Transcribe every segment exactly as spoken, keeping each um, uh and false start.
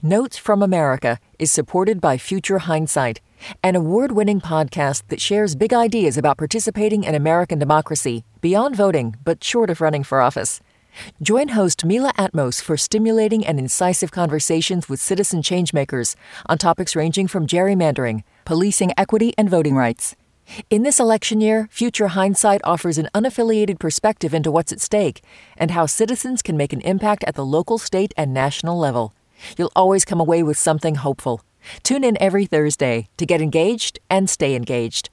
Notes from America is supported by Future Hindsight, an award-winning podcast that shares big ideas about participating in American democracy beyond voting, but short of running for office. Join host Mila Atmos for stimulating and incisive conversations with citizen changemakers on topics ranging from gerrymandering, policing equity, and voting rights. In this election year, Future Hindsight offers an unaffiliated perspective into what's at stake and how citizens can make an impact at the local, state, and national level. You'll always come away with something hopeful. Tune in every Thursday to get engaged and stay engaged.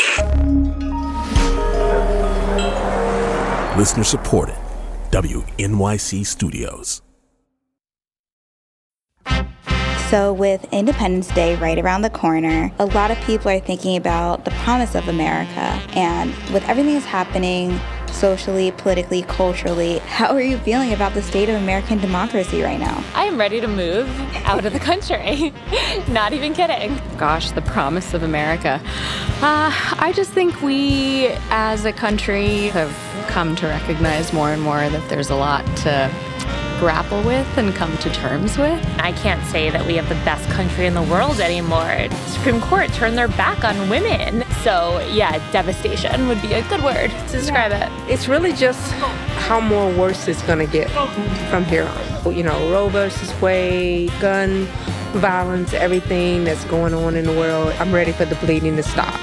Listener supported. W N Y C Studios. So with Independence Day right around the corner, a lot of people are thinking about the promise of America. And with everything that's happening socially, politically, culturally, how are you feeling about the state of American democracy right now? I am ready to move out of the country. Not even kidding. Gosh, the promise of America. Uh, I just think we, as a country, have come to recognize more and more that there's a lot to grapple with and come to terms with. I can't say that we have the best country in the world anymore. The Supreme Court turned their back on women. So yeah, devastation would be a good word to describe yeah. it. It's really just how more worse it's going to get from here on. You know, Roe versus Wade, gun violence, everything that's going on in the world. I'm ready for the bleeding to stop.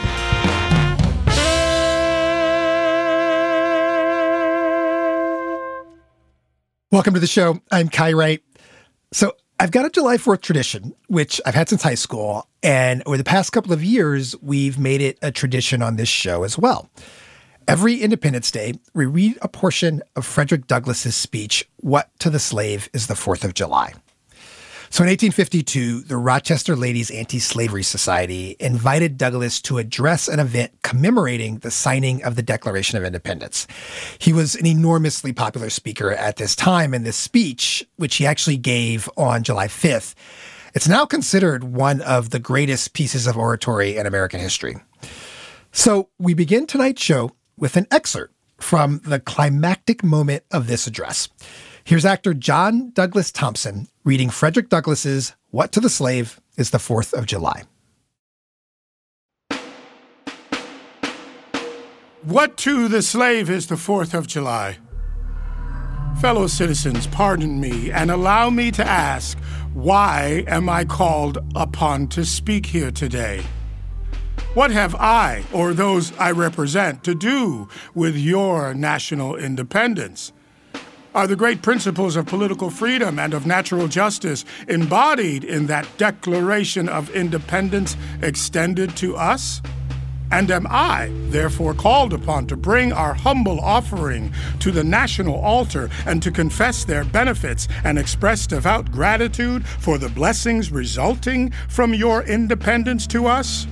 Welcome to the show. I'm Kai Wright. So I've got a July fourth tradition, which I've had since high school. And over the past couple of years, we've made it a tradition on this show as well. Every Independence Day, we read a portion of Frederick Douglass's speech, What to the Slave is the fourth of July. So in eighteen fifty-two, the Rochester Ladies Anti-Slavery Society invited Douglass to address an event commemorating the signing of the Declaration of Independence. He was an enormously popular speaker at this time, and this speech, which he actually gave on July fifth, it's now considered one of the greatest pieces of oratory in American history. So we begin tonight's show with an excerpt from the climactic moment of this address. Here's actor John Douglas Thompson reading Frederick Douglass's What to the Slave is the fourth of July. What to the slave is the fourth of July? Fellow citizens, pardon me and allow me to ask, why am I called upon to speak here today? What have I, or those I represent, to do with your national independence? Are the great principles of political freedom and of natural justice embodied in that Declaration of Independence extended to us? And am I, therefore, called upon to bring our humble offering to the national altar and to confess their benefits and express devout gratitude for the blessings resulting from your independence to us?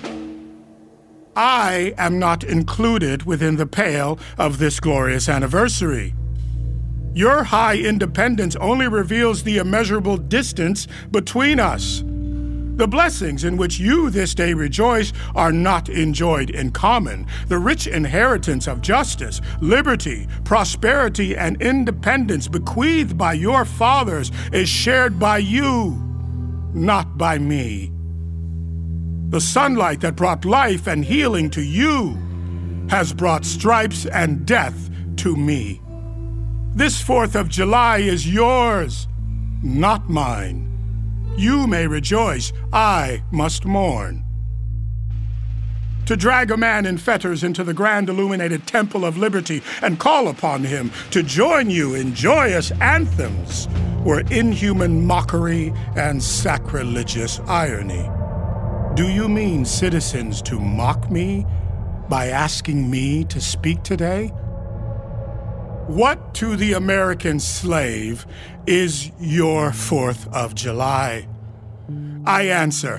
I am not included within the pale of this glorious anniversary. Your high independence only reveals the immeasurable distance between us. The blessings in which you this day rejoice are not enjoyed in common. The rich inheritance of justice, liberty, prosperity, and independence bequeathed by your fathers is shared by you, not by me. The sunlight that brought life and healing to you has brought stripes and death to me. This fourth of July is yours, not mine. You may rejoice, I must mourn. To drag a man in fetters into the grand illuminated temple of liberty and call upon him to join you in joyous anthems were inhuman mockery and sacrilegious irony. Do you mean, citizens, to mock me by asking me to speak today? What to the American slave is your fourth of July? I answer,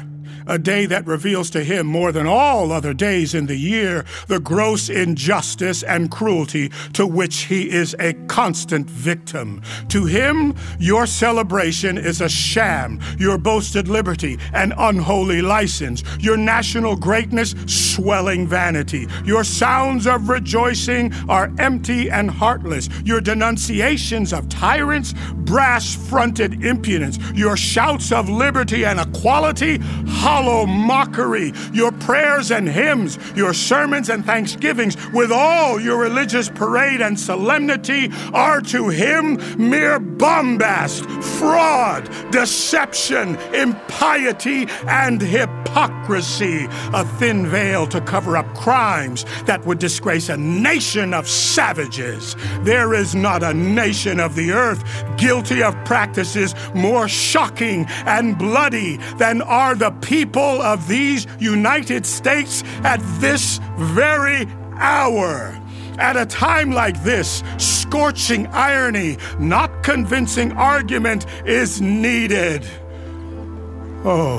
a day that reveals to him more than all other days in the year the gross injustice and cruelty to which he is a constant victim. To him, your celebration is a sham, your boasted liberty an unholy license, your national greatness swelling vanity. Your sounds of rejoicing are empty and heartless, your denunciations of tyrants brass-fronted impudence, your shouts of liberty and equality hollow mockery, your prayers and hymns, your sermons and thanksgivings with all your religious parade and solemnity are to him mere bombast, fraud, deception, impiety, and hypocrisy, a thin veil to cover up crimes that would disgrace a nation of savages. There is not a nation of the earth guilty of practices more shocking and bloody than are the people of these United States at this very hour. At a time like this, scorching irony, not convincing argument is needed. Oh,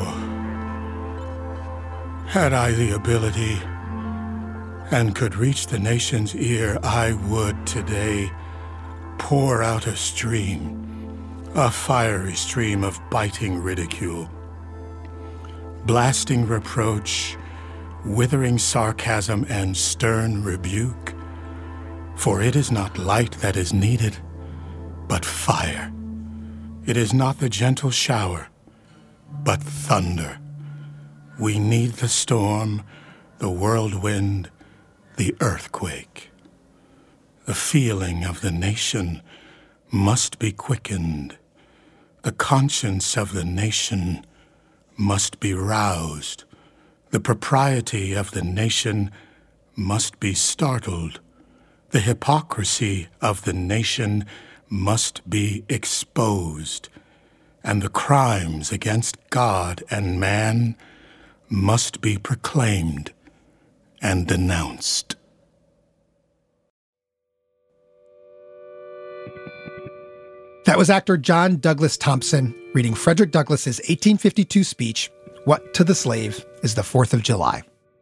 had I the ability and could reach the nation's ear, I would today pour out a stream, a fiery stream of biting ridicule, blasting reproach, withering sarcasm, and stern rebuke. For it is not light that is needed, but fire. It is not the gentle shower, but thunder. We need the storm, the whirlwind, the earthquake. The feeling of the nation must be quickened. The conscience of the nation must be roused. The propriety of the nation must be startled. The hypocrisy of the nation must be exposed. And the crimes against God and man must be proclaimed and denounced. That was actor John Douglas Thompson reading Frederick Douglass's eighteen fifty-two speech, "What to the Slave is the Fourth of July."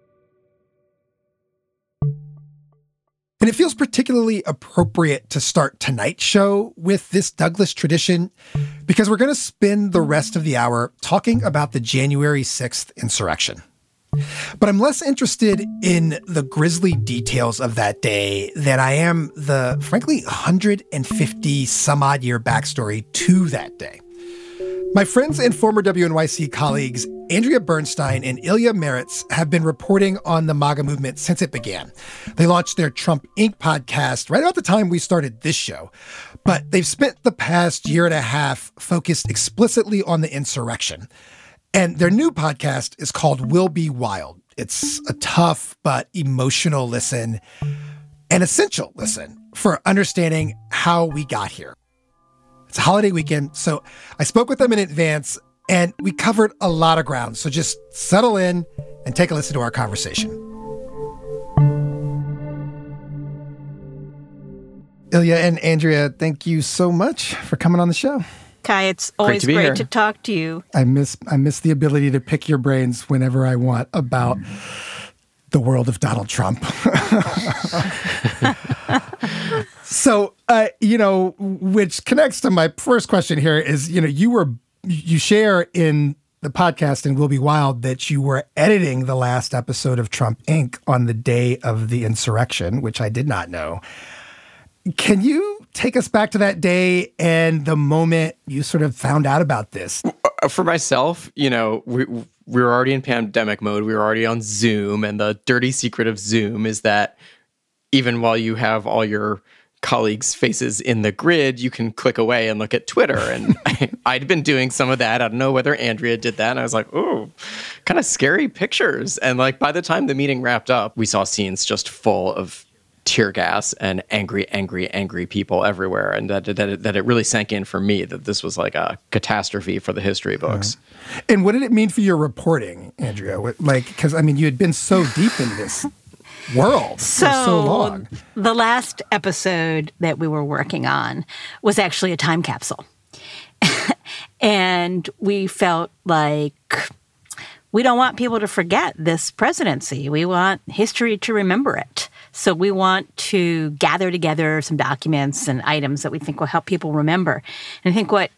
And it feels particularly appropriate to start tonight's show with this Douglas tradition because we're going to spend the rest of the hour talking about the January sixth insurrection. But I'm less interested in the grisly details of that day than I am the, frankly, one hundred fifty some odd year backstory to that day. My friends and former W N Y C colleagues Andrea Bernstein and Ilya Meritz have been reporting on the MAGA movement since it began. They launched their Trump Incorporated podcast right about the time we started this show. But they've spent the past year and a half focused explicitly on the insurrection. And their new podcast is called Will Be Wild. It's a tough but emotional listen, an essential listen for understanding how we got here. It's a holiday weekend, so I spoke with them in advance, and we covered a lot of ground. So just settle in and take a listen to our conversation. Ilya and Andrea, thank you so much for coming on the show. Kai, it's always great, great to talk to you. I miss I miss the ability to pick your brains whenever I want about the world of Donald Trump. So, uh, you know, which connects to my first question here is, you know, you were you share in the podcast and Will Be Wild that you were editing the last episode of Trump Incorporated on the day of the insurrection, which I did not know. Can you take us back to that day and the moment you sort of found out about this? For myself, you know, we we were already in pandemic mode. We were already on Zoom, and the dirty secret of Zoom is that even while you have all your colleagues' faces in the grid, you can click away and look at Twitter. And I, I'd been doing some of that. I don't know whether Andrea did that. And I was like, oh, kind of scary pictures. And like by the time the meeting wrapped up, we saw scenes just full of tear gas and angry, angry, angry people everywhere. And that, that, it, that it really sank in for me that this was like a catastrophe for the history books. Uh, and what did it mean for your reporting, Andrea? Like, because I mean, you had been so deep in this world so, for so long. The last episode that we were working on was actually a time capsule. And we felt like we don't want people to forget this presidency. We want history to remember it. So we want to gather together some documents and items that we think will help people remember. And I think what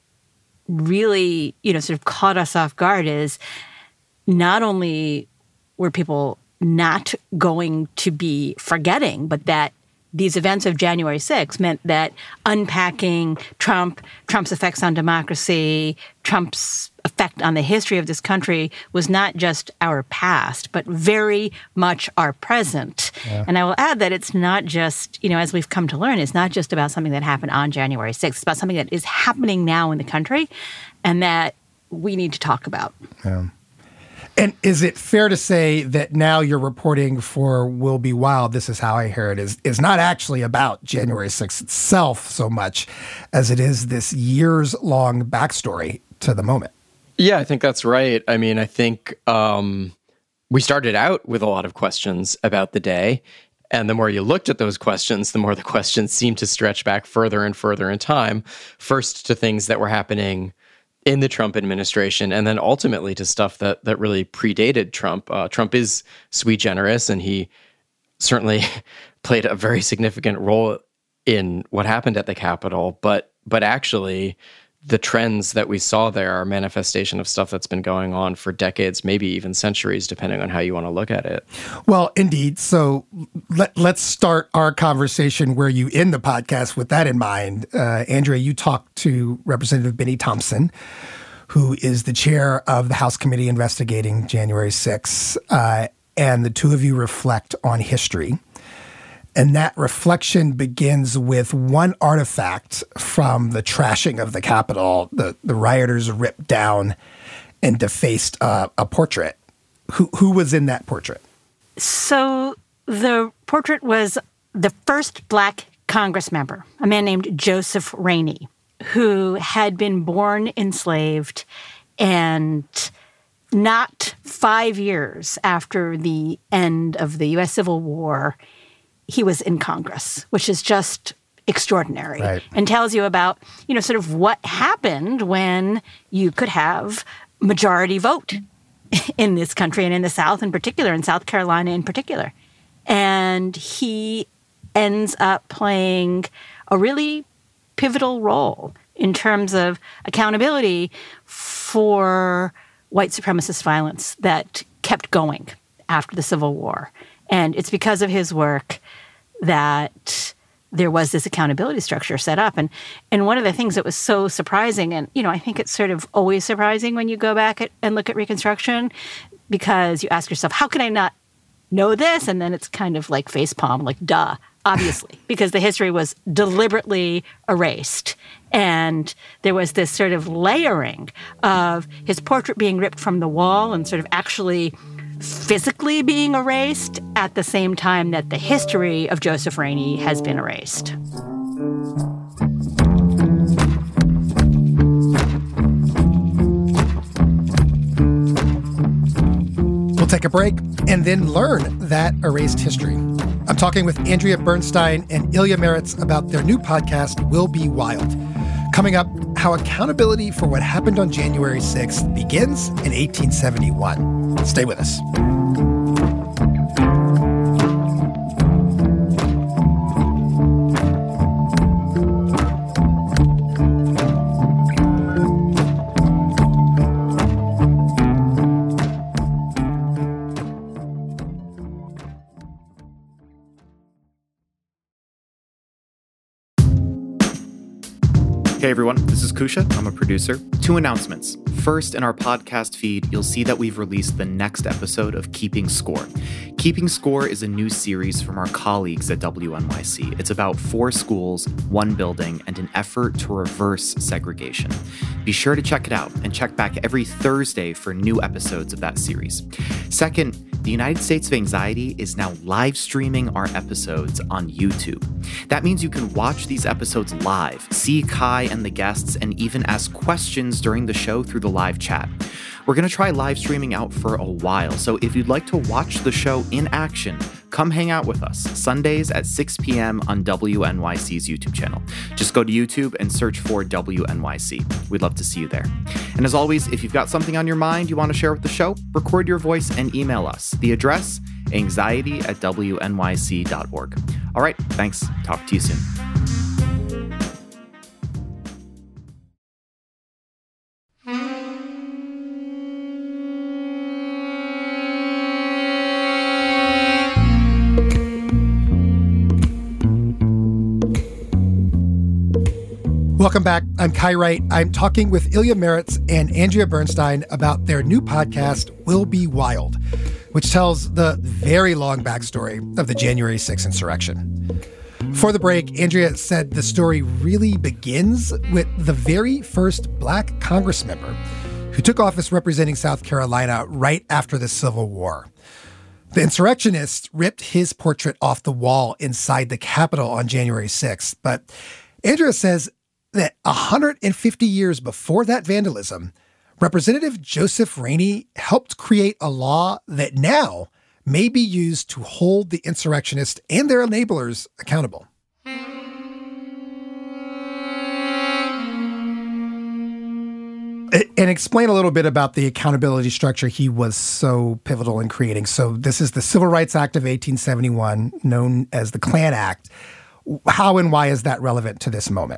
really, you know, sort of caught us off guard is not only were people not going to be forgetting, but that these events of January sixth meant that unpacking Trump, Trump's effects on democracy, Trump's effect on the history of this country was not just our past, but very much our present. Yeah. And I will add that it's not just, you know, as we've come to learn, it's not just about something that happened on January sixth. It's about something that is happening now in the country and that we need to talk about. Yeah. And is it fair to say that now your reporting for Will Be Wild, this is how I hear it, is, is not actually about January sixth itself so much as it is this years-long backstory to the moment? Yeah, I think that's right. I mean, I think um, we started out with a lot of questions about the day. And the more you looked at those questions, the more the questions seemed to stretch back further and further in time, first to things that were happening in the Trump administration, and then ultimately to stuff that that really predated Trump. Uh, Trump is sui generis, and he certainly played a very significant role in what happened at the Capitol. But but actually, the trends that we saw there are a manifestation of stuff that's been going on for decades, maybe even centuries, depending on how you want to look at it. Well, indeed. So let, let's start our conversation where you end the podcast with that in mind. Uh, Andrea, you talked to Representative Benny Thompson, who is the chair of the House Committee investigating January sixth, uh, and the two of you reflect on history. And that reflection begins with one artifact from the trashing of the Capitol. The, the rioters ripped down and defaced uh, a portrait. Who, who was in that portrait? So the portrait was the first Black Congress member, a man named Joseph Rainey, who had been born enslaved, and not five years after the end of the U S Civil War, he was in Congress, which is just extraordinary, right, and tells you about, you know, sort of what happened when you could have majority vote in this country and in the South in particular, in South Carolina in particular. And he ends up playing a really pivotal role in terms of accountability for white supremacist violence that kept going after the Civil War. And it's because of his work that there was this accountability structure set up. And and one of the things that was so surprising, and, you know, I think it's sort of always surprising when you go back at, and look at Reconstruction, because you ask yourself, how can I not know this? And then it's kind of like facepalm, like, duh, obviously, because the history was deliberately erased. And there was this sort of layering of his portrait being ripped from the wall and sort of actually physically being erased at the same time that the history of Joseph Rainey has been erased. We'll take a break and then learn that erased history. I'm talking with Andrea Bernstein and Ilya Meritz about their new podcast, Will Be Wild. Coming up, how accountability for what happened on January sixth begins in eighteen seventy-one. Stay with us. Hey everyone, this is Kusha. I'm a producer. Two announcements. First, in our podcast feed, you'll see that we've released the next episode of Keeping Score. Keeping Score is a new series from our colleagues at W N Y C. It's about four schools, one building, and an effort to reverse segregation. Be sure to check it out and check back every Thursday for new episodes of that series. Second, the United States of Anxiety is now live streaming our episodes on YouTube. That means you can watch these episodes live, see Kai and the guests, and even ask questions during the show through the live chat. We're going to try live streaming out for a while, so if you'd like to watch the show in action, come hang out with us Sundays at six p.m. on W N Y C's YouTube channel. Just go to YouTube and search for W N Y C. We'd love to see you there. And as always, if you've got something on your mind you want to share with the show, record your voice and email us. The address, anxiety at W N Y C dot org. All right, thanks. Talk to you soon. Welcome back. I'm Kai Wright. I'm talking with Ilya Meritz and Andrea Bernstein about their new podcast, Will Be Wild, which tells the very long backstory of the January sixth insurrection. For the break, Andrea said the story really begins with the very first Black Congress member who took office representing South Carolina right after the Civil War. The insurrectionists ripped his portrait off the wall inside the Capitol on January sixth, but Andrea says that one hundred fifty years before that vandalism, Representative Joseph Rainey helped create a law that now may be used to hold the insurrectionists and their enablers accountable. And explain a little bit about the accountability structure he was so pivotal in creating. So this is the Civil Rights Act of eighteen seventy-one, known as the Klan Act. How and why is that relevant to this moment?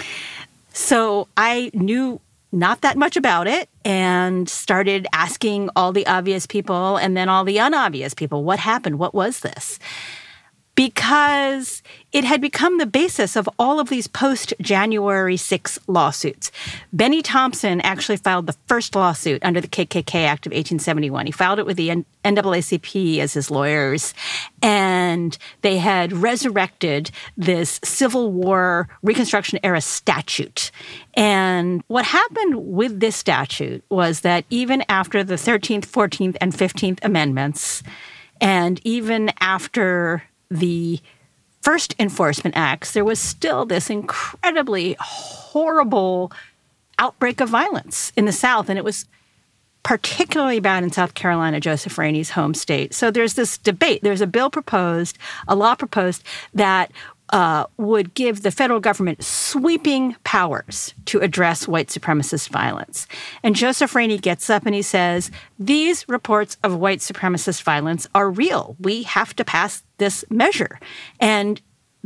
So I knew not that much about it and started asking all the obvious people and then all the unobvious people, what happened? What was this? Because it had become the basis of all of these post-January sixth lawsuits. Benny Thompson actually filed the first lawsuit under the K K K Act of eighteen seventy-one. He filed it with the N double A C P as his lawyers, and they had resurrected this Civil War Reconstruction-era statute. And what happened with this statute was that even after the thirteenth, fourteenth, and fifteenth Amendments, and even after the first enforcement acts, there was still this incredibly horrible outbreak of violence in the South. And it was particularly bad in South Carolina, Joseph Rainey's home state. So there's this debate. There's a bill proposed, a law proposed that uh, would give the federal government sweeping powers to address white supremacist violence. And Joseph Rainey gets up and he says, these reports of white supremacist violence are real. We have to pass this measure. And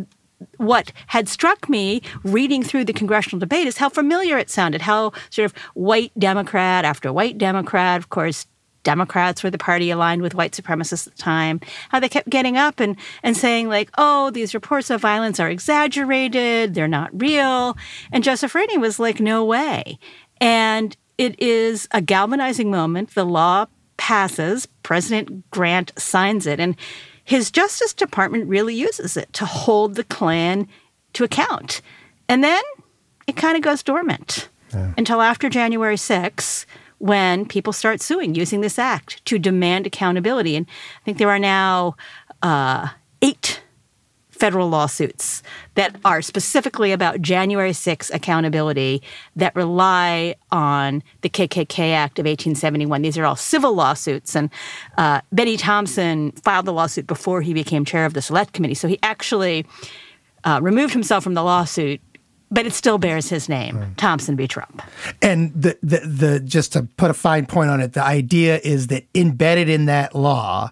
what had struck me reading through the congressional debate is how familiar it sounded, how sort of white Democrat after white Democrat, of course, Democrats were the party aligned with white supremacists at the time, how they kept getting up and, and saying like, oh, these reports of violence are exaggerated, they're not real. And Joseph Rainey was like, no way. And it is a galvanizing moment. The law passes, President Grant signs it, and his Justice Department really uses it to hold the Klan to account. And then it kind of goes dormant yeah. until after January sixth, when people start suing using this act to demand accountability. And I think there are now uh, eight federal lawsuits that are specifically about January sixth accountability that rely on the K K K Act of eighteen seventy-one. These are all civil lawsuits. And uh, Benny Thompson filed the lawsuit before he became chair of the Select Committee. So he actually uh, removed himself from the lawsuit, but it still bears his name, mm. Thompson v. Trump. And the, the the just to put a fine point on it, the idea is that embedded in that law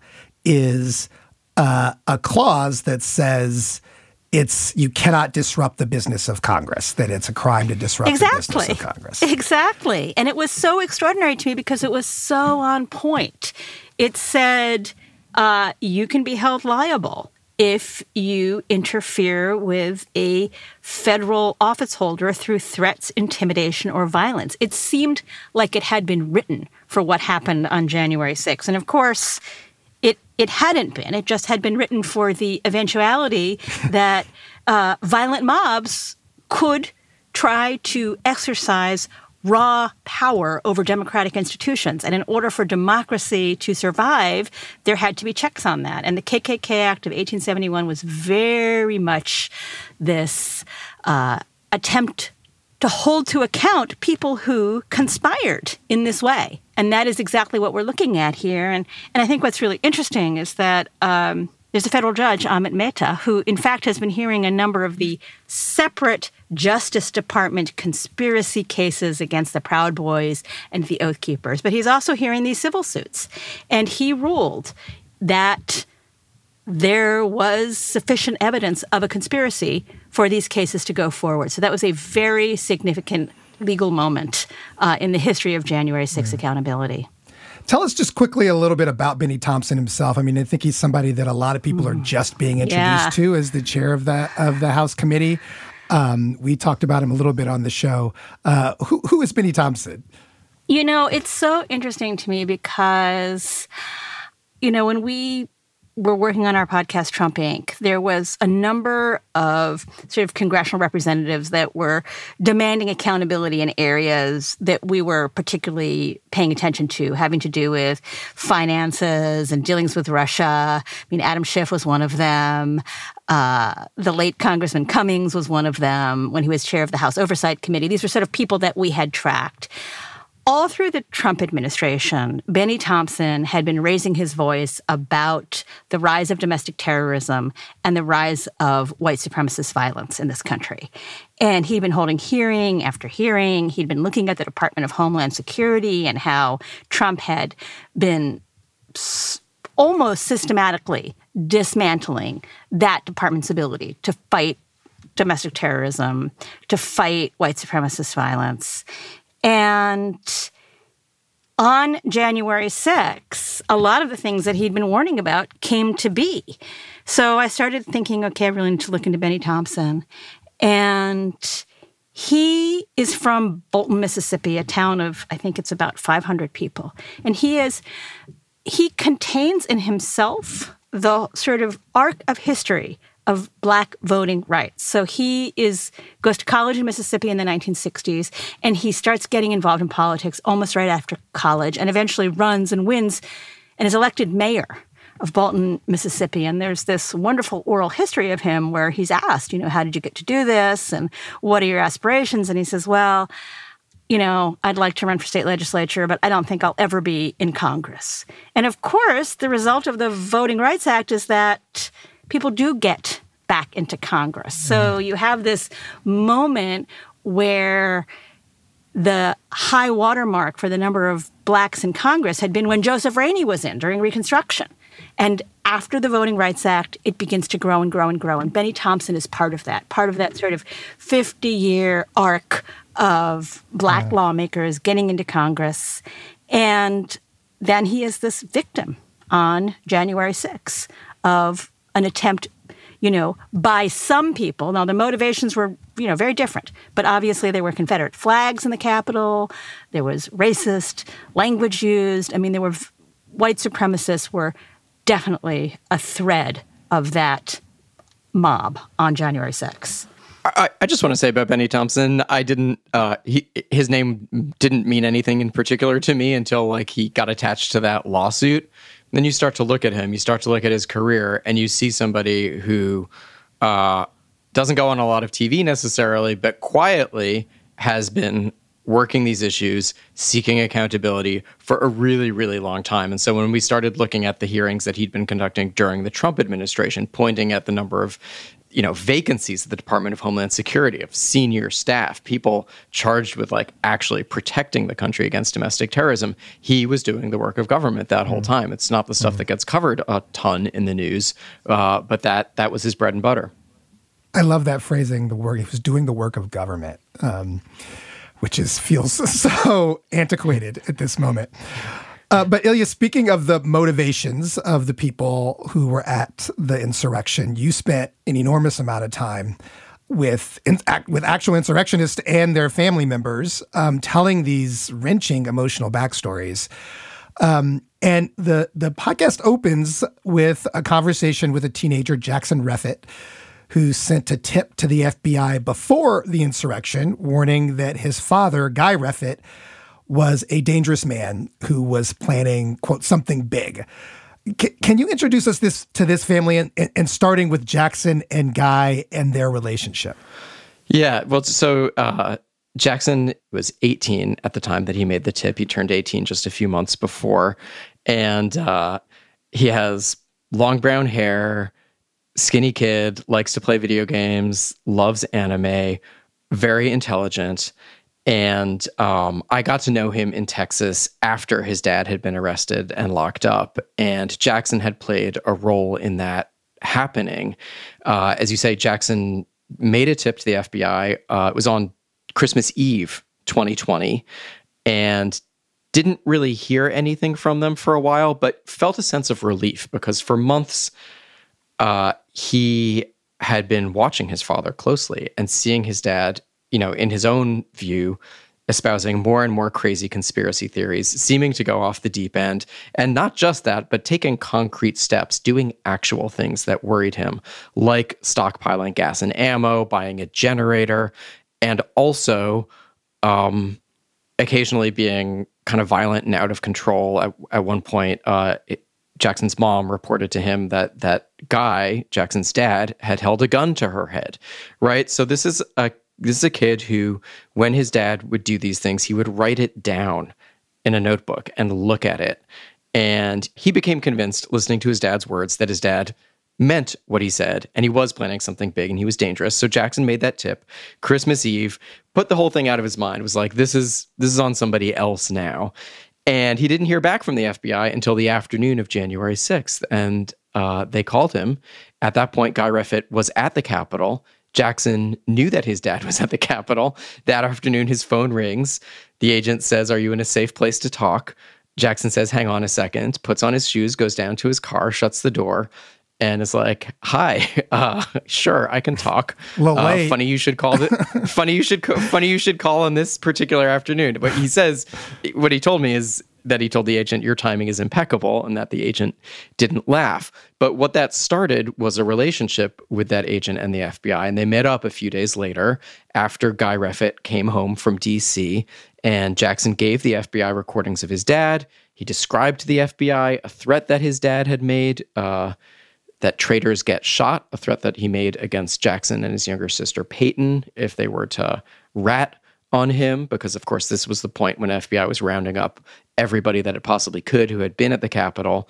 is uh, a clause that says it's you cannot disrupt the business of Congress, that it's a crime to disrupt exactly. the business of Congress. Exactly. And it was so extraordinary to me because it was so on point. It said uh, you can be held liable if you interfere with a federal office holder through threats, intimidation, or violence. It seemed like it had been written for what happened on January sixth. And of course, it it hadn't been. It just had been written for the eventuality that uh, violent mobs could try to exercise raw power over democratic institutions. And in order for democracy to survive, there had to be checks on that. And the K K K Act of eighteen seventy-one was very much this uh, attempt to hold to account people who conspired in this way. And that is exactly what we're looking at here. And, and I think what's really interesting is that um, there's a federal judge, Amit Mehta, who in fact has been hearing a number of the separate Justice Department conspiracy cases against the Proud Boys and the Oath Keepers. But he's also hearing these civil suits. And he ruled that there was sufficient evidence of a conspiracy for these cases to go forward. So that was a very significant legal moment uh, in the history of January sixth mm. accountability. Tell us just quickly a little bit about Benny Thompson himself. I mean, I think he's somebody that a lot of people mm. are just being introduced yeah. to as the chair of the of the House committee. Um, we talked about him a little bit on the show. Uh, who, who is Benny Thompson? You know, it's so interesting to me because, you know, when we were working on our podcast, Trump Incorporated, there was a number of sort of congressional representatives that were demanding accountability in areas that we were particularly paying attention to, having to do with finances and dealings with Russia. I mean, Adam Schiff was one of them. Uh, the late Congressman Cummings was one of them when he was chair of the House Oversight Committee. These were sort of people that we had tracked. All through the Trump administration, Benny Thompson had been raising his voice about the rise of domestic terrorism and the rise of white supremacist violence in this country. And he'd been holding hearing after hearing. He'd been looking at the Department of Homeland Security and how Trump had been s- almost systematically dismantling that department's ability to fight domestic terrorism, to fight white supremacist violence. And on January sixth, a lot of the things that he'd been warning about came to be. So I started thinking, okay, I really need to look into Benny Thompson. And he is from Bolton, Mississippi, a town of, I think it's about five hundred people. And he is, he contains in himself the sort of arc of history of Black voting rights. So he is goes to college in Mississippi in the nineteen sixties, and he starts getting involved in politics almost right after college, and eventually runs and wins and is elected mayor of Bolton, Mississippi. And there's this wonderful oral history of him where he's asked, you know, how did you get to do this? And what are your aspirations? And he says, well, you know, I'd like to run for state legislature, but I don't think I'll ever be in Congress. And of course, the result of the Voting Rights Act is that people do get back into Congress. So you have this moment where the high watermark for the number of blacks in Congress had been when Joseph Rainey was in during Reconstruction. And after the Voting Rights Act, it begins to grow and grow and grow. And Benny Thompson is part of that, part of that sort of fifty-year arc of black yeah. lawmakers getting into Congress. And then he is this victim on January sixth of an attempt, you know, by some people. Now, the motivations were, you know, very different, but obviously there were Confederate flags in the Capitol. There was racist language used. I mean, there were white supremacists were definitely a thread of that mob on January sixth. I, I just want to say about Benny Thompson, I didn't, uh, he, his name didn't mean anything in particular to me until like he got attached to that lawsuit. Then you start to look at him, you start to look at his career, and you see somebody who uh, doesn't go on a lot of T V necessarily, but quietly has been working these issues, seeking accountability for a really, really long time. And so when we started looking at the hearings that he'd been conducting during the Trump administration, pointing at the number of you know, vacancies at the Department of Homeland Security, of senior staff, people charged with like actually protecting the country against domestic terrorism. He was doing the work of government that whole time. It's not the stuff that gets covered a ton in the news, uh, but that that was his bread and butter. I love that phrasing, the work. He was doing the work of government, um, which is feels so antiquated at this moment. Uh, but Ilya, speaking of the motivations of the people who were at the insurrection, you spent an enormous amount of time with in, with actual insurrectionists and their family members, um, telling these wrenching emotional backstories. Um, and the the podcast opens with a conversation with a teenager, Jackson Reffitt, who sent a tip to the F B I before the insurrection, warning that his father, Guy Reffitt, was a dangerous man who was planning, quote, something big. C- can you introduce us this to this family and, and starting with Jackson and Guy and their relationship? Yeah, well, so uh, Jackson was eighteen at the time that he made the tip. He turned eighteen just a few months before. And uh, he has long brown hair, skinny kid, likes to play video games, loves anime, very intelligent. And um, I got to know him in Texas after his dad had been arrested and locked up. And Jackson had played a role in that happening. Uh, as you say, Jackson made a tip to the F B I. Uh, it was on Christmas Eve, twenty twenty, and didn't really hear anything from them for a while, but felt a sense of relief because for months uh, he had been watching his father closely and seeing his dad, you know, in his own view, espousing more and more crazy conspiracy theories, seeming to go off the deep end. And not just that, but taking concrete steps, doing actual things that worried him, like stockpiling gas and ammo, buying a generator, and also um, occasionally being kind of violent and out of control. At, at one point, uh, it, Jackson's mom reported to him that that guy, Jackson's dad, had held a gun to her head, right? So this is a This is a kid who, when his dad would do these things, he would write it down in a notebook and look at it. And he became convinced, listening to his dad's words, that his dad meant what he said, and he was planning something big, and he was dangerous. So Jackson made that tip Christmas Eve, put the whole thing out of his mind, was like, this is this is on somebody else now. And he didn't hear back from the F B I until the afternoon of January sixth. And uh, they called him. At that point, Guy Reffitt was at the Capitol. Jackson knew that his dad was at the Capitol. That afternoon, his phone rings. The agent says, "Are you in a safe place to talk?" Jackson says, "Hang on a second," puts on his shoes, goes down to his car, shuts the door, and is like, "Hi, uh, sure, I can talk." Well, uh, wait. funny you should call it. funny you should. Co- funny you should call on this particular afternoon. But he says, what he told me is that he told the agent, "Your timing is impeccable," and that the agent didn't laugh. But what that started was a relationship with that agent and the F B I, and they met up a few days later after Guy Reffitt came home from D C, and Jackson gave the F B I recordings of his dad. He described to the F B I a threat that his dad had made, uh, that traitors get shot, a threat that he made against Jackson and his younger sister Peyton if they were to rat on him, because of course this was the point when F B I was rounding up everybody that it possibly could who had been at the Capitol.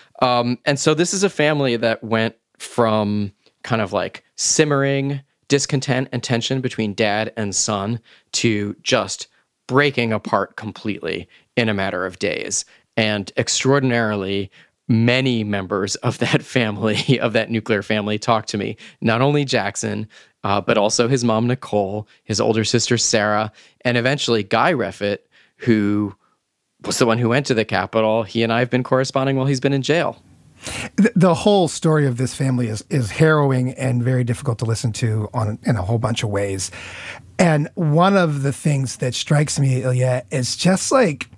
Um, and so this is a family that went from kind of like simmering discontent and tension between dad and son to just breaking apart completely in a matter of days. And extraordinarily, many members of that family, of that nuclear family, talked to me. Not only Jackson, uh, but also his mom, Nicole, his older sister, Sarah, and eventually Guy Reffitt, who was the one who went to the Capitol. He and I have been corresponding while he's been in jail. The, the whole story of this family is is harrowing and very difficult to listen to on in a whole bunch of ways. And one of the things that strikes me, Ilya, is just like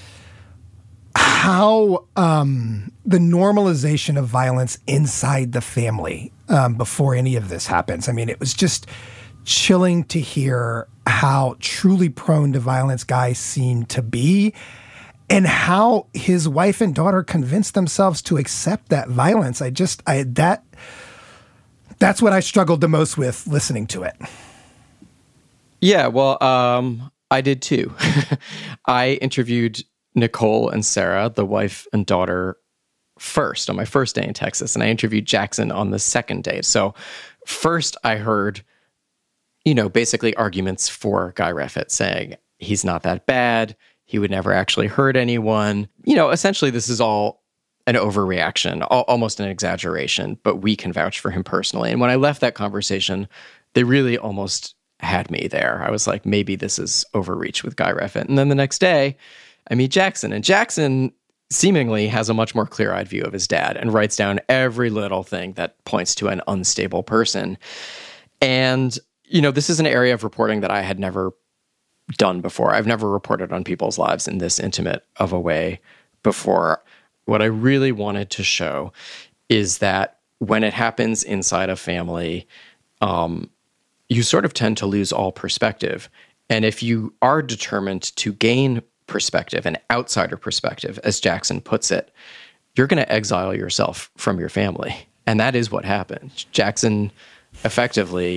how um, the normalization of violence inside the family um, before any of this happens. I mean, it was just chilling to hear how truly prone to violence Guy seemed to be, and how his wife and daughter convinced themselves to accept that violence. I just, I that, that's what I struggled the most with listening to it. Yeah, well, um, I did too. I interviewed Nicole and Sarah, the wife and daughter, first on my first day in Texas, and I interviewed Jackson on the second day. So first I heard, you know, basically arguments for Guy Reffitt, saying he's not that bad, he would never actually hurt anyone. You know, essentially this is all an overreaction, al- almost an exaggeration, but we can vouch for him personally. And when I left that conversation, they really almost had me there. I was like, maybe this is overreach with Guy Reffitt. And then the next day, I meet Jackson, and Jackson seemingly has a much more clear-eyed view of his dad and writes down every little thing that points to an unstable person. And, you know, this is an area of reporting that I had never done before. I've never reported on people's lives in this intimate of a way before. What I really wanted to show is that when it happens inside a family, um, you sort of tend to lose all perspective. And if you are determined to gain perspective, an outsider perspective, as Jackson puts it, you're going to exile yourself from your family. And that is what happened. Jackson effectively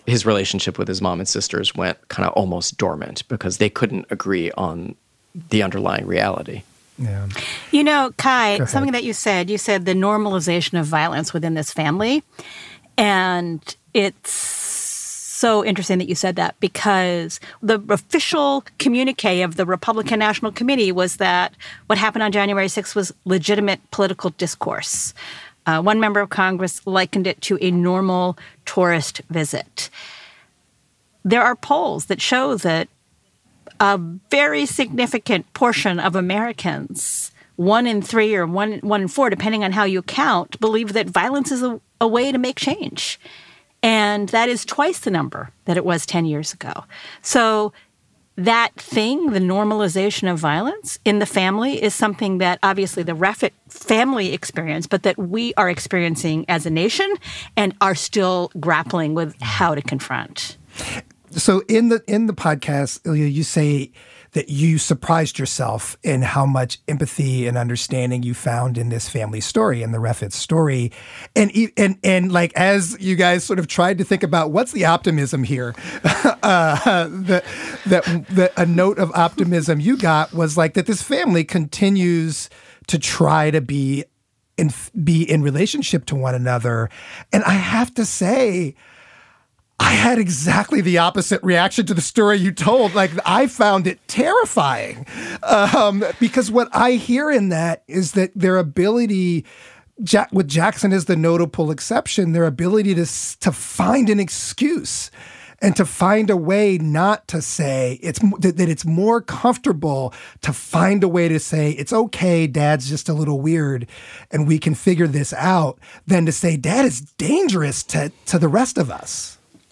his relationship with his mom and sisters went kind of almost dormant because they couldn't agree on the underlying reality. Yeah. You know, Kai, something that you said, you said the normalization of violence within this family. And it's so interesting that you said that because the official communique of the Republican National Committee was that what happened on January sixth was legitimate political discourse. Uh, one member of Congress likened it to a normal tourist visit. There are polls that show that a very significant portion of Americans, one in three or one, one in four, depending on how you count, believe that violence is a, a way to make change. And that is twice the number that it was ten years ago. So that thing, the normalization of violence in the family, is something that obviously the Reffitt family experienced, but that we are experiencing as a nation and are still grappling with how to confront. So in the in the podcast, Ilya, you say that you surprised yourself in how much empathy and understanding you found in this family story, in the Reffitt story. And, and, and like, as you guys sort of tried to think about what's the optimism here, uh, that, that, that a note of optimism you got was like that this family continues to try to be in, be in relationship to one another. And I have to say, I had exactly the opposite reaction to the story you told. Like, I found it terrifying um, because what I hear in that is that their ability, Jack, with Jackson as the notable exception, their ability to to find an excuse and to find a way not to say it's that it's more comfortable to find a way to say it's okay, Dad's just a little weird, and we can figure this out, than to say Dad is dangerous to to the rest of us.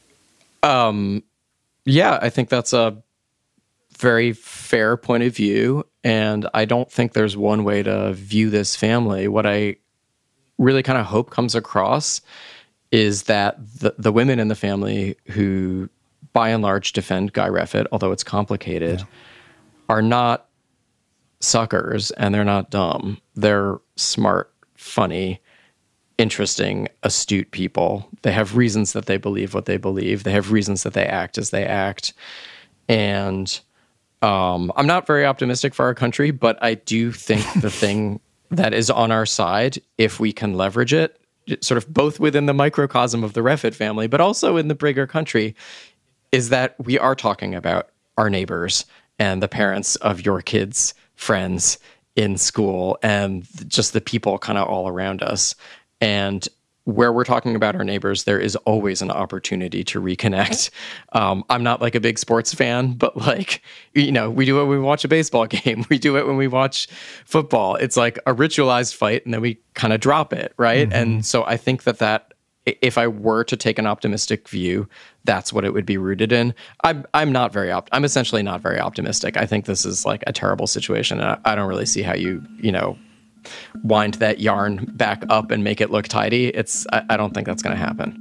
Um, yeah, I think that's a very fair point of view. And I don't think there's one way to view this family. What I really kind of hope comes across is that the, the women in the family who, by and large, defend Guy Reffitt, although it's complicated, yeah. are not suckers and they're not dumb. They're smart, funny, interesting, astute people. They have reasons that they believe what they believe. They have reasons that they act as they act. And um, I'm not very optimistic for our country, but I do think the thing that is on our side, if we can leverage it, sort of both within the microcosm of the Reffitt family, but also in the bigger country, is that we are talking about our neighbors and the parents of your kids' friends in school and just the people kind of all around us. And where we're talking about our neighbors, there is always an opportunity to reconnect. Um, I'm not like a big sports fan, but like, you know, we do it when we watch a baseball game. We do it when we watch football. It's like a ritualized fight and then we kind of drop it, right? Mm-hmm. And so I think that that, if I were to take an optimistic view, that's what it would be rooted in. I'm, I'm not very, op- I'm essentially not very optimistic. I think this is like a terrible situation. And I, I don't really see how you, you know, wind that yarn back up and make it look tidy. It's I, I don't think that's going to happen.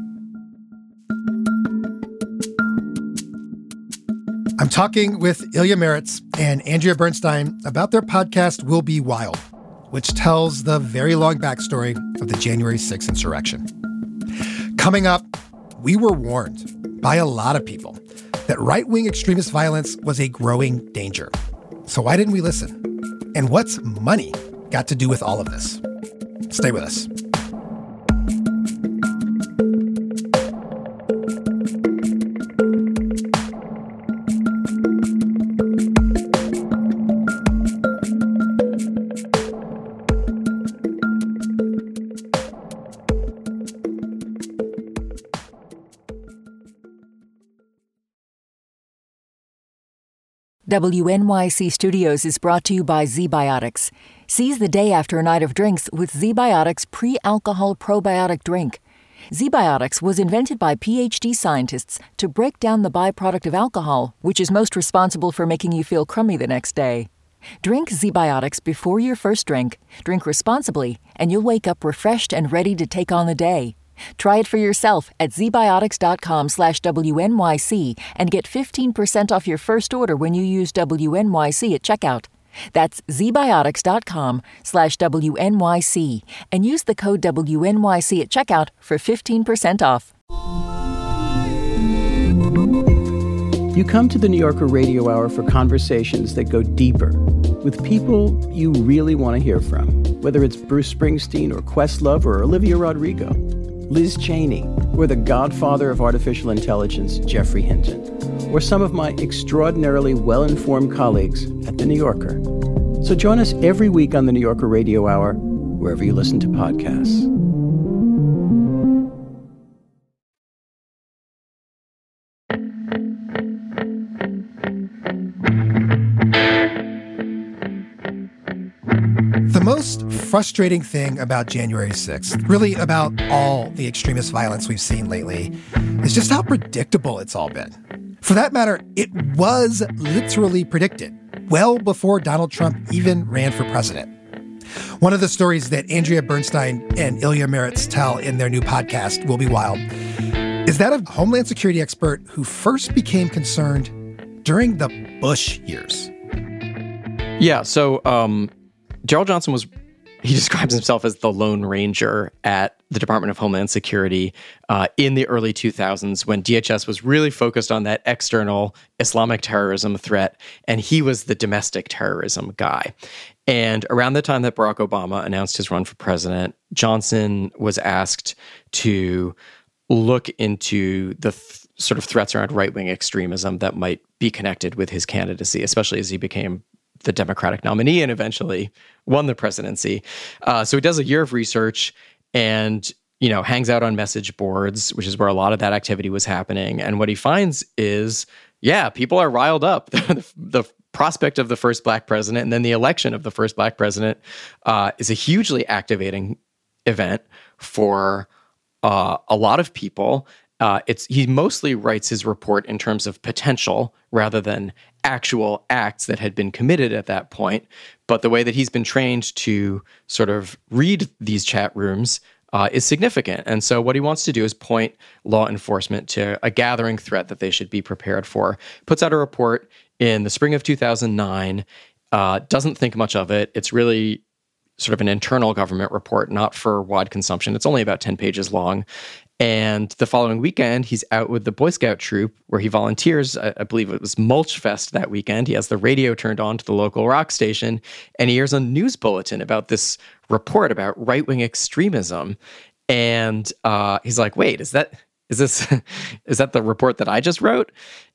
I'm talking with Ilya Marritz and Andrea Bernstein about their podcast, Will Be Wild, which tells the very long backstory of the January sixth insurrection. Coming up, we were warned by a lot of people that right-wing extremist violence was a growing danger. So why didn't we listen? And what's money got to do with all of this? Stay with us. W N Y C Studios is brought to you by ZBiotics. Seize the day after a night of drinks with ZBiotics pre-alcohol probiotic drink. ZBiotics was invented by P H D scientists to break down the byproduct of alcohol, which is most responsible for making you feel crummy the next day. Drink ZBiotics before your first drink, drink responsibly, and you'll wake up refreshed and ready to take on the day. Try it for yourself at zbiotics.com slash WNYC and get fifteen percent off your first order when you use W N Y C at checkout. That's zbiotics.com slash WNYC and use the code W N Y C at checkout for fifteen percent off. You come to the New Yorker Radio Hour for conversations that go deeper with people you really want to hear from, whether it's Bruce Springsteen or Questlove or Olivia Rodrigo, Liz Cheney, or the godfather of artificial intelligence, Geoffrey Hinton, or some of my extraordinarily well-informed colleagues at The New Yorker. So join us every week on the New Yorker Radio Hour, wherever you listen to podcasts. The most frustrating thing about January sixth, really about all the extremist violence we've seen lately, is just how predictable it's all been. For that matter, it was literally predicted, well before Donald Trump even ran for president. One of the stories that Andrea Bernstein and Ilya Meritz tell in their new podcast, Will Be Wild, is that of a Homeland Security expert who first became concerned during the Bush years. Yeah, so um, Gerald Johnson was, he describes himself as the Lone Ranger at the Department of Homeland Security uh, in the early two thousands when D H S was really focused on that external Islamic terrorism threat, and he was the domestic terrorism guy. And around the time that Barack Obama announced his run for president, Johnson was asked to look into the th- sort of threats around right-wing extremism that might be connected with his candidacy, especially as he became the Democratic nominee and eventually won the presidency. Uh, so he does a year of research and, you know, hangs out on message boards, which is where a lot of that activity was happening. And what he finds is, yeah, people are riled up. the, the prospect of the first black president and then the election of the first black president uh, is a hugely activating event for uh, a lot of people. Uh, it's he mostly writes his report in terms of potential rather than actual acts that had been committed at that point. But the way that he's been trained to sort of read these chat rooms uh, is significant. And so what he wants to do is point law enforcement to a gathering threat that they should be prepared for. Puts out a report in the spring of two thousand nine, uh, doesn't think much of it. It's really sort of an internal government report, not for wide consumption. It's only about ten pages long. And the following weekend, he's out with the Boy Scout troop where he volunteers. I, I believe it was Mulch Fest that weekend. He has the radio turned on to the local rock station, and he hears a news bulletin about this report about right-wing extremism. And uh, he's like, wait, is that is this is that the report that I just wrote?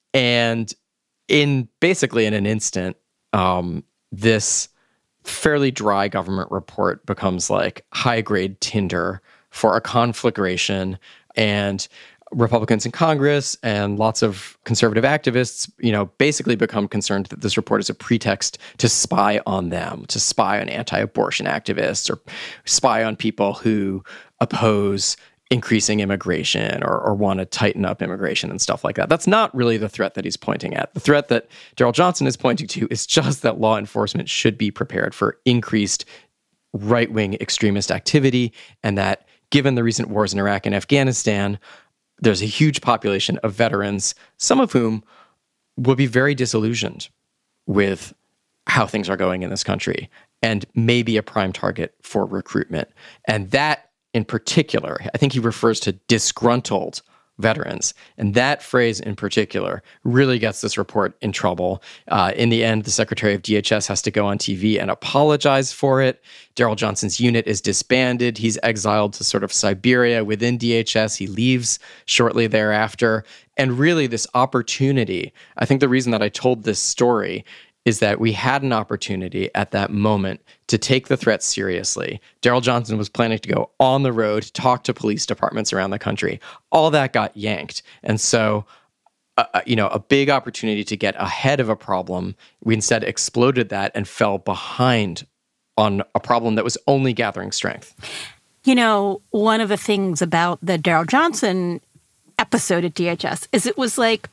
And in basically in an instant, um, this fairly dry government report becomes like high-grade Tinder for a conflagration, and Republicans in Congress and lots of conservative activists, you know, basically become concerned that this report is a pretext to spy on them, to spy on anti-abortion activists or spy on people who oppose increasing immigration or, or want to tighten up immigration and stuff like that. That's not really the threat that he's pointing at. The threat that Gerald Johnson is pointing to is just that law enforcement should be prepared for increased right-wing extremist activity, and that given the recent wars in Iraq and Afghanistan, there's a huge population of veterans, some of whom will be very disillusioned with how things are going in this country and may be a prime target for recruitment. And that in particular, I think he refers to disgruntled veterans. And that phrase in particular really gets this report in trouble. Uh, in the end, the Secretary of D H S has to go on T V and apologize for it. Gerald Johnson's unit is disbanded. He's exiled to sort of Siberia within D H S. He leaves shortly thereafter. And really this opportunity, I think the reason that I told this story is that we had an opportunity at that moment to take the threat seriously. Gerald Johnson was planning to go on the road, talk to police departments around the country. All that got yanked. And so, uh, you know, a big opportunity to get ahead of a problem, we instead exploded that and fell behind on a problem that was only gathering strength. You know, one of the things about the Gerald Johnson episode at D H S is it was like,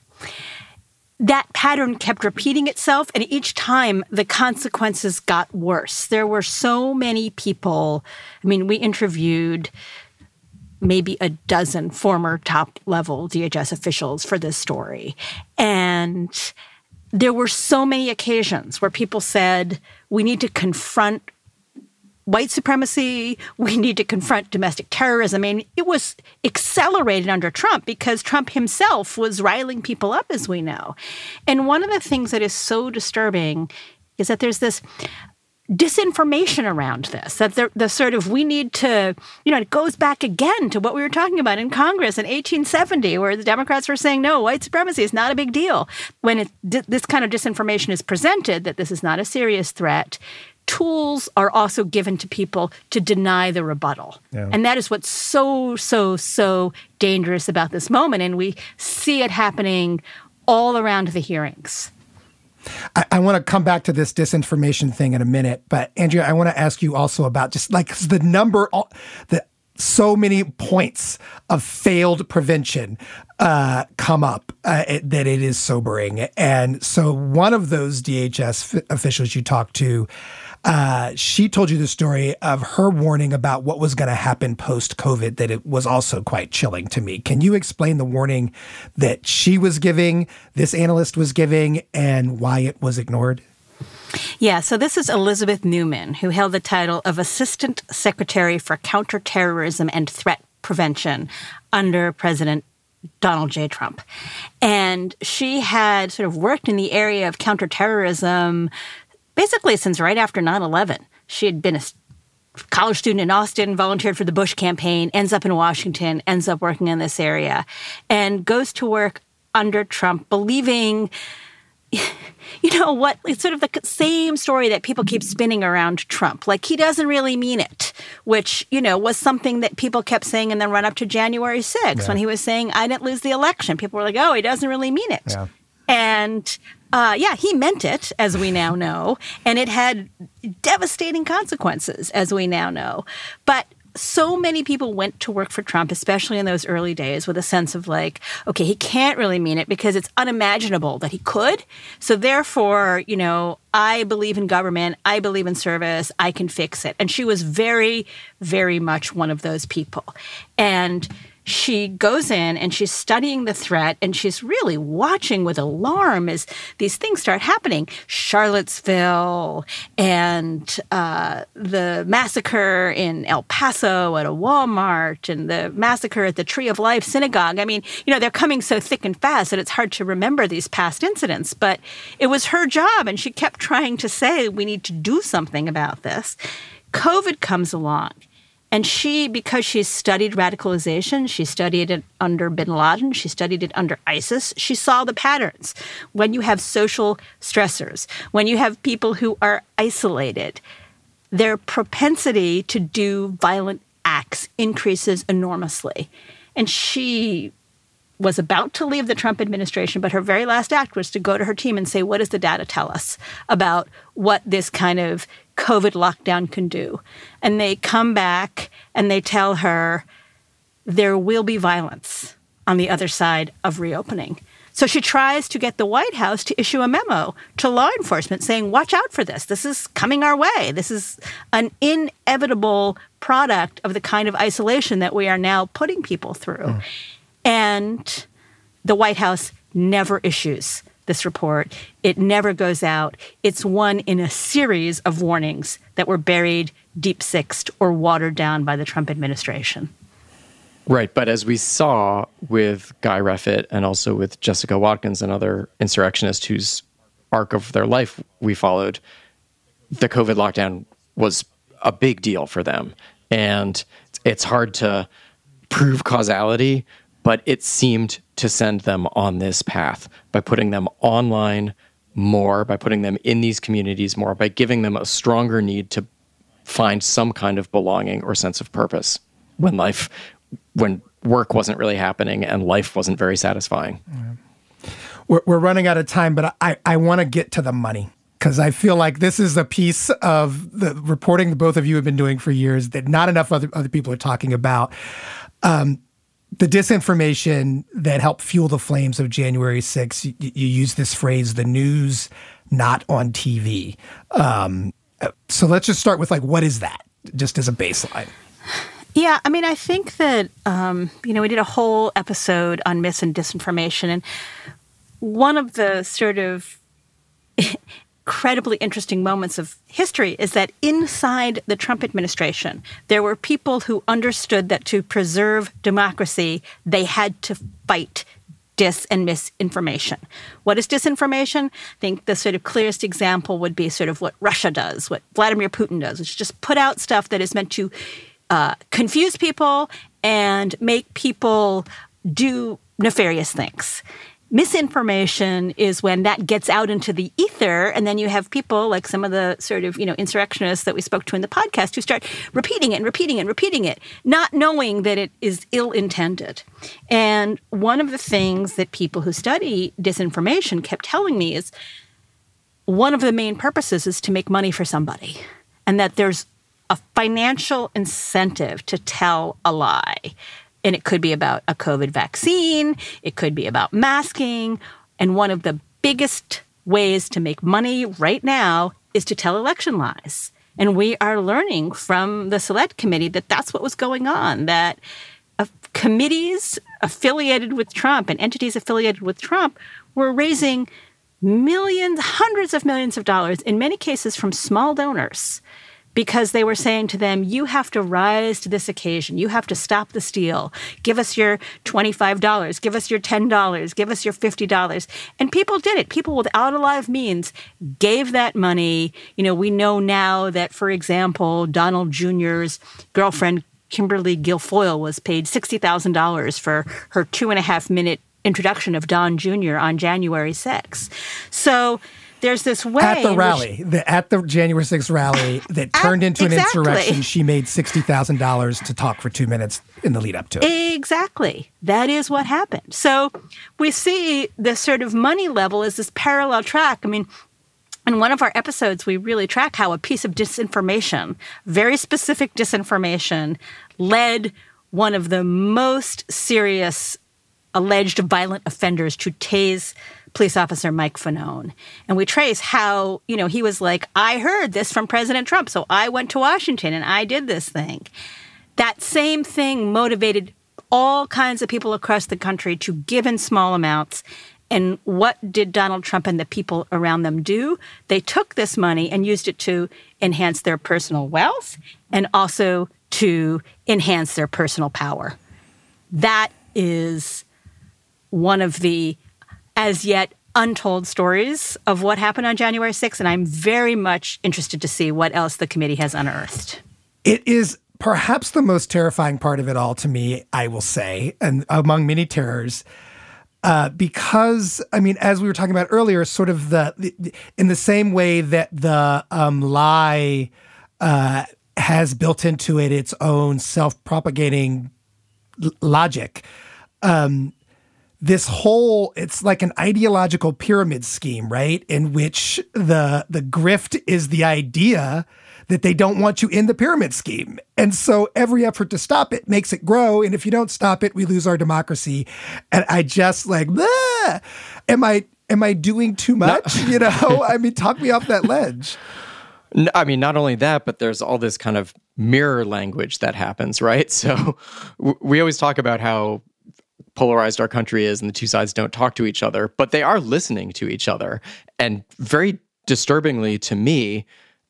that pattern kept repeating itself, and each time the consequences got worse. There were so many people. I mean, we interviewed maybe a dozen former top-level D H S officials for this story. And there were so many occasions where people said, we need to confront white supremacy. We need to confront domestic terrorism. I mean, it was accelerated under Trump because Trump himself was riling people up, as we know. And one of the things that is so disturbing is that there's this disinformation around this, that the, the sort of we need to, you know, it goes back again to what we were talking about in Congress in eighteen seventy, where the Democrats were saying, no, white supremacy is not a big deal. When it, this kind of disinformation is presented, that this is not a serious threat, tools are also given to people to deny the rebuttal. Yeah. And that is what's so, so, so dangerous about this moment. And we see it happening all around the hearings. I, I want to come back to this disinformation thing in a minute, but Andrea, I want to ask you also about just like the number, the so many points of failed prevention uh, come up uh, it, that it is sobering. And so one of those D H S f- officials you talked to, uh, she told you the story of her warning about what was going to happen post-COVID, that it was also quite chilling to me. Can you explain the warning that she was giving, this analyst was giving, and why it was ignored? Yeah, so this is Elizabeth Newman, who held the title of Assistant Secretary for Counterterrorism and Threat Prevention under President Donald J. Trump. And she had sort of worked in the area of counterterrorism basically since right after nine eleven. She had been a college student in Austin, volunteered for the Bush campaign, ends up in Washington, ends up working in this area, and goes to work under Trump, believing, you know what, it's sort of the same story that people keep spinning around Trump. Like, he doesn't really mean it, which, you know, was something that people kept saying in the run up to January sixth, yeah. when he was saying, I didn't lose the election. People were like, oh, he doesn't really mean it. Yeah. And uh, yeah, he meant it, as we now know, and it had devastating consequences, as we now know. But so many people went to work for Trump, especially in those early days, with a sense of like, okay, he can't really mean it because it's unimaginable that he could. So therefore, you know, I believe in government. I believe in service. I can fix it. And she was very, very much one of those people. And she goes in and she's studying the threat, and she's really watching with alarm as these things start happening. Charlottesville and uh, the massacre in El Paso at a Walmart and the massacre at the Tree of Life Synagogue. I mean, you know, they're coming so thick and fast that it's hard to remember these past incidents. But it was her job, and she kept trying to say, we need to do something about this. COVID comes along. And she, because she studied radicalization, she studied it under bin Laden, she studied it under ISIS, she saw the patterns. When you have social stressors, when you have people who are isolated, their propensity to do violent acts increases enormously. And she was about to leave the Trump administration, but her very last act was to go to her team and say, what does the data tell us about what this kind of COVID lockdown can do? And they come back and they tell her there will be violence on the other side of reopening. So she tries to get the White House to issue a memo to law enforcement saying, watch out for this. This is coming our way. This is an inevitable product of the kind of isolation that we are now putting people through. Mm. And the White House never issues this report. It never goes out. It's one in a series of warnings that were buried, deep-sixed, or watered down by the Trump administration. Right, but as we saw with Guy Reffitt and also with Jessica Watkins, another insurrectionist whose arc of their life we followed, the COVID lockdown was a big deal for them. And it's hard to prove causality, but it seemed to send them on this path by putting them online more, by putting them in these communities more, by giving them a stronger need to find some kind of belonging or sense of purpose when life, when work wasn't really happening and life wasn't very satisfying. Yeah. We're, we're running out of time, but I, I want to get to the money, because I feel like this is a piece of the reporting that both of you have been doing for years that not enough other, other people are talking about. Um, The disinformation that helped fuel the flames of January sixth, you, you use this phrase, the news not on T V. Um, so let's just start with, like, what is that, just as a baseline? Yeah, I mean, I think that, um, you know, we did a whole episode on mis and disinformation, and one of the sort of incredibly interesting moments of history is that inside the Trump administration, there were people who understood that to preserve democracy, they had to fight dis and misinformation. What is disinformation? I think the sort of clearest example would be sort of what Russia does, what Vladimir Putin does, which is just put out stuff that is meant to uh, confuse people and make people do nefarious things. Misinformation is when that gets out into the ether, and then you have people like some of the sort of, you know, insurrectionists that we spoke to in the podcast who start repeating it and repeating it and repeating it, not knowing that it is ill-intended. And one of the things that people who study disinformation kept telling me is one of the main purposes is to make money for somebody, and that there's a financial incentive to tell a lie. And it could be about a COVID vaccine. It could be about masking. And one of the biggest ways to make money right now is to tell election lies. And we are learning from the Select Committee that that's what was going on, that uh, committees affiliated with Trump and entities affiliated with Trump were raising millions, hundreds of millions of dollars, in many cases from small donors, because they were saying to them, you have to rise to this occasion. You have to stop the steal. Give us your twenty-five dollars. Give us your ten dollars. Give us your fifty dollars. And people did it. People without a lot of means gave that money. You know, we know now that, for example, Donald Junior's girlfriend, Kimberly Guilfoyle, was paid sixty thousand dollars for her two and a half minute introduction of Don Junior on January sixth. So there's this way at the rally, which, the, at the January sixth rally that turned at, into an exactly. insurrection. She made sixty thousand dollars to talk for two minutes in the lead up to it. Exactly. That is what happened. So we see the sort of money level as this parallel track. I mean, in one of our episodes, we really track how a piece of disinformation, very specific disinformation, led one of the most serious alleged violent offenders to tase police officer Mike Fanone. And we trace how, you know, he was like, I heard this from President Trump, so I went to Washington and I did this thing. That same thing motivated all kinds of people across the country to give in small amounts. And what did Donald Trump and the people around them do? They took this money and used it to enhance their personal wealth and also to enhance their personal power. That is one of the as yet untold stories of what happened on January sixth, and I'm very much interested to see what else the committee has unearthed. It is perhaps the most terrifying part of it all to me, I will say, and among many terrors, uh, because, I mean, as we were talking about earlier, sort of the, the in the same way that the um, lie uh, has built into it its own self-propagating l- logic, um, this whole, it's like an ideological pyramid scheme, right? In which the the grift is the idea that they don't want you in the pyramid scheme. And so every effort to stop it makes it grow. And if you don't stop it, we lose our democracy. And I just like, ah, am I am I doing too much? No. You know, I mean, talk me off that ledge. I mean, not only that, but there's all this kind of mirror language that happens, right? So we always talk about how polarized our country is and the two sides don't talk to each other, but they are listening to each other. And very disturbingly to me,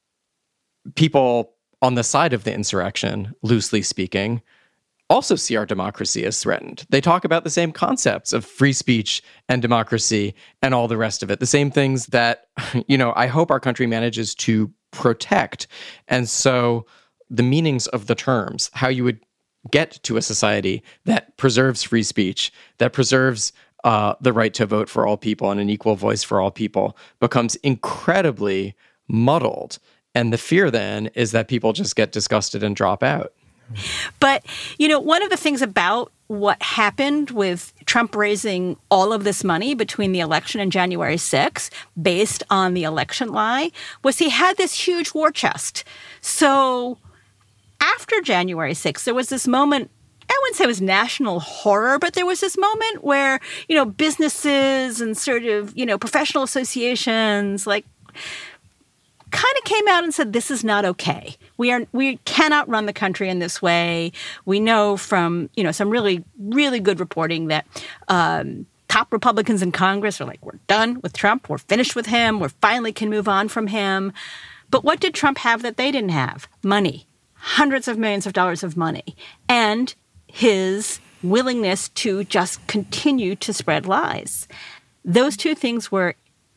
people on the side of the insurrection, loosely speaking, also see our democracy as threatened. They talk about the same concepts of free speech and democracy and all the rest of it, the same things that, you know, I hope our country manages to protect. And so the meanings of the terms, how you would get to a society that preserves free speech, that preserves uh, the right to vote for all people and an equal voice for all people, becomes incredibly muddled. And the fear then is that people just get disgusted and drop out. But, you know, one of the things about what happened with Trump raising all of this money between the election and January sixth, based on the election lie, was he had this huge war chest. So after January sixth, there was this moment, I wouldn't say it was national horror, but there was this moment where, you know, businesses and sort of, you know, professional associations, like, kind of came out and said, this is not okay. We are we cannot run the country in this way. We know from, you know, some really, really good reporting that um, top Republicans in Congress are like, we're done with Trump. We're finished with him. We finally can move on from him. But what did Trump have that they didn't have? Money. Hundreds of millions of dollars of money. And his willingness to just continue to spread lies. Those two things were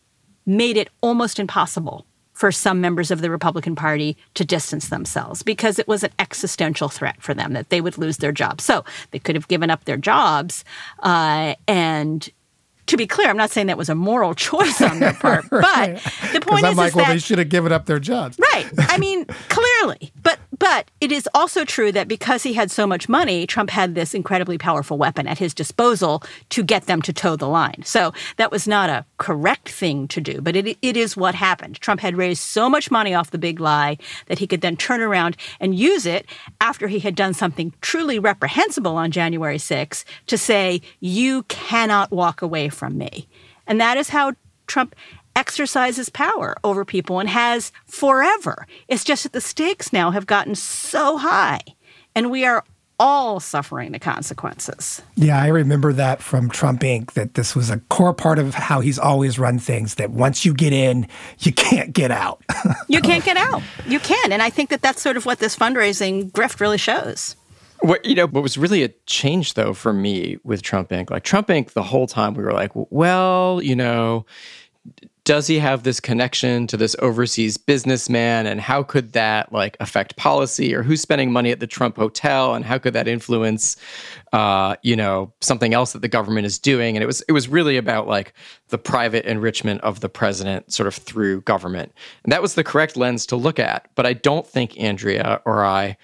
made it almost impossible for some members of the Republican Party to distance themselves because it was an existential threat for them that they would lose their jobs. So they could have given up their jobs. Uh, and to be clear, I'm not saying that was a moral choice on their part, but the point I'm is, like, is well, that, they should have given up their jobs. Right. I mean, clearly. But but it is also true that because he had so much money, Trump had this incredibly powerful weapon at his disposal to get them to toe the line. So that was not a correct thing to do, but it it is what happened. Trump had raised so much money off the big lie that he could then turn around and use it after he had done something truly reprehensible on January sixth to say, you cannot walk away from me. And that is how Trump exercises power over people and has forever. It's just that the stakes now have gotten so high, and we are all suffering the consequences. Yeah, I remember that from Trump Incorporated, that this was a core part of how he's always run things, that once you get in, you can't get out. You can't get out. You can. And I think that that's sort of what this fundraising grift really shows. What, you know, what was really a change, though, for me with Trump Incorporated, like Trump Incorporated, the whole time we were like, well, you know, does he have this connection to this overseas businessman? And how could that like affect policy? Or who's spending money at the Trump Hotel? And how could that influence, uh, you know, something else that the government is doing? And it was it was really about like the private enrichment of the president sort of through government. And that was the correct lens to look at. But I don't think Andrea or I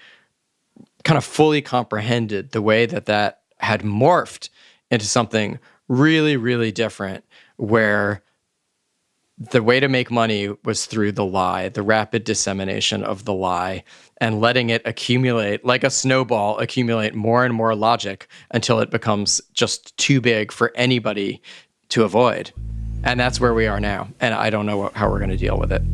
kind of fully comprehended the way that that had morphed into something really, really different, where the way to make money was through the lie, the rapid dissemination of the lie, and letting it accumulate like a snowball, accumulate more and more logic until it becomes just too big for anybody to avoid. And that's where we are now. And I don't know what, how we're going to deal with it.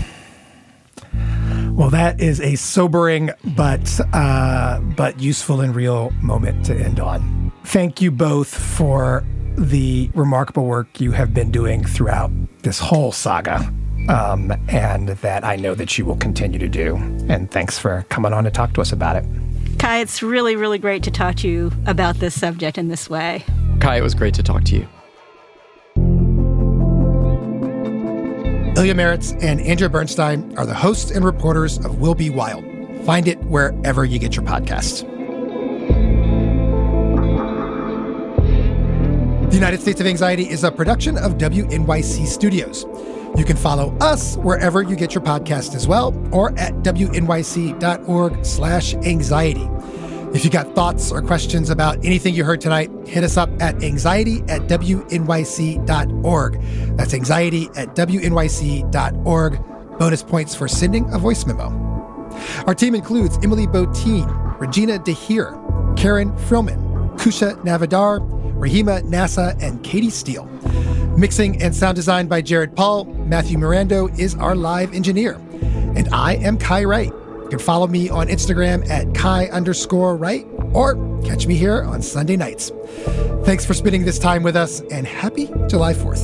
Well, that is a sobering but uh, but useful and real moment to end on. Thank you both for the remarkable work you have been doing throughout this whole saga, um, and that I know that you will continue to do. And thanks for coming on to talk to us about it. Kai, it's really, really great to talk to you about this subject in this way. Kai, it was great to talk to you. Ilya Marritz and Andrea Bernstein are the hosts and reporters of Will Be Wild. Find it wherever you get your podcasts. The United States of Anxiety is a production of W N Y C Studios. You can follow us wherever you get your podcast as well, or at W N Y C dot org slash anxiety. If you got thoughts or questions about anything you heard tonight, hit us up at anxiety at W N Y C dot org. That's anxiety at W N Y C dot org. Bonus points for sending a voice memo. Our team includes Emily Botein, Regina DeHeer, Karen Frillman, Kusha Navidar, Rahima Nassa, and Katie Steele. Mixing and sound design by Jared Paul. Matthew Mirando is our live engineer. And I am Kai Wright. You can follow me on Instagram at Kai underscore Wright, or catch me here on Sunday nights. Thanks for spending this time with us, and happy July fourth.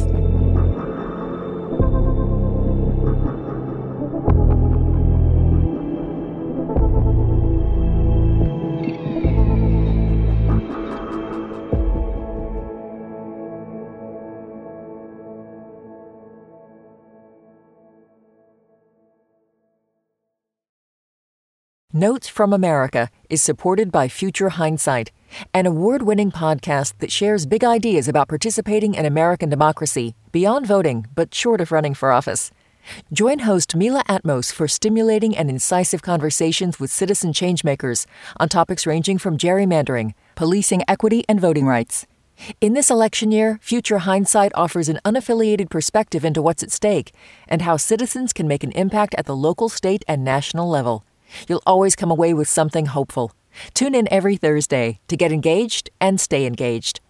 Notes from America is supported by Future Hindsight, an award-winning podcast that shares big ideas about participating in American democracy beyond voting, but short of running for office. Join host Mila Atmos for stimulating and incisive conversations with citizen changemakers on topics ranging from gerrymandering, policing equity, and voting rights. In this election year, Future Hindsight offers an unaffiliated perspective into what's at stake and how citizens can make an impact at the local, state, and national level. You'll always come away with something hopeful. Tune in every Thursday to get engaged and stay engaged.